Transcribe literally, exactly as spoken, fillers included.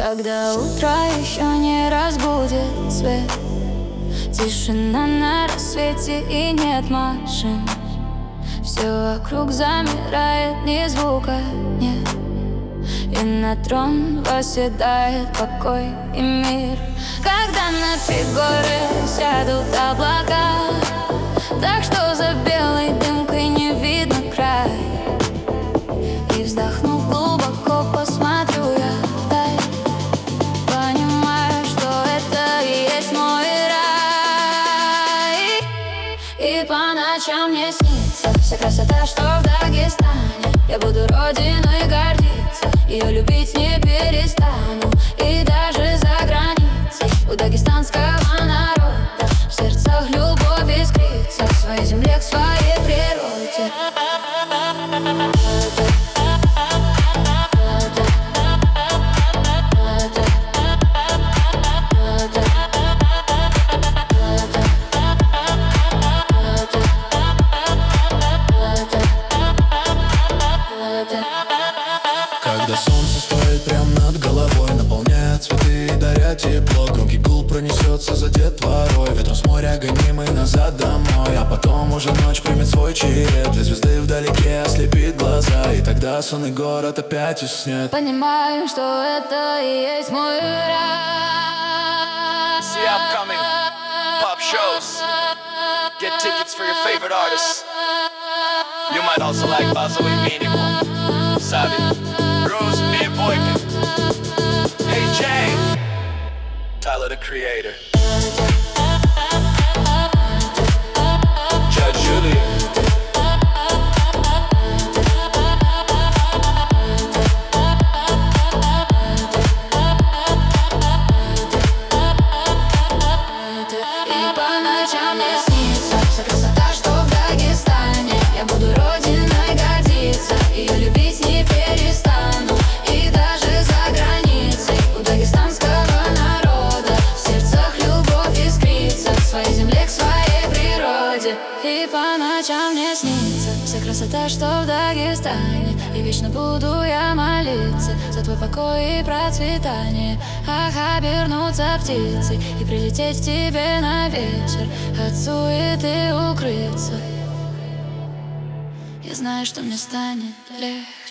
Когда утро еще не разбудит свет, тишина на рассвете и нет машин. Все вокруг замирает, ни звука нет. И на трон восседает покой и мир. Когда на горы сядут облака, так что за белой дымкой не видно край. И вздохнув глубоко, посмотрю я вдаль, понимаю, что это и есть мой рай. И по ночам мне снится вся красота, что в Дагестане. Я буду родиной гордиться, ее любить не перестану. И даже за границей у дагестанского народа в сердцах любовь искрится к своей земле, к своей природе. Когда солнце стоит прямо над головой, наполняя цветы и даря тепло, громкий гул пронесется за детворой, ветром с моря гонимый назад домой. А потом уже ночь примет свой черед, две звезды вдалеке ослепит глаза, и тогда сонный город опять уснет. Понимаю, что это и есть мой рай. See upcoming pop shows. Get tickets for your favorite artists. You might also like Bazo и Минимум, Sabi, Rose, me and Boykin. Hey Jay, Tyler the Creator, Judge Julia. И по ночам мне снится вся красота, что в Дагестане. Я буду родиной гордиться, ее любить не перестану. И даже за границей у дагестанского народа в сердцах любовь искрится к своей земле, к своей природе. И по ночам мне снится вся красота, что в Дагестане. И вечно буду я молиться за твой покой и процветание. Ах, обернуться птицей и прилететь к тебе на вечер, от суеты укрыться. Я знаю, что мне станет легче.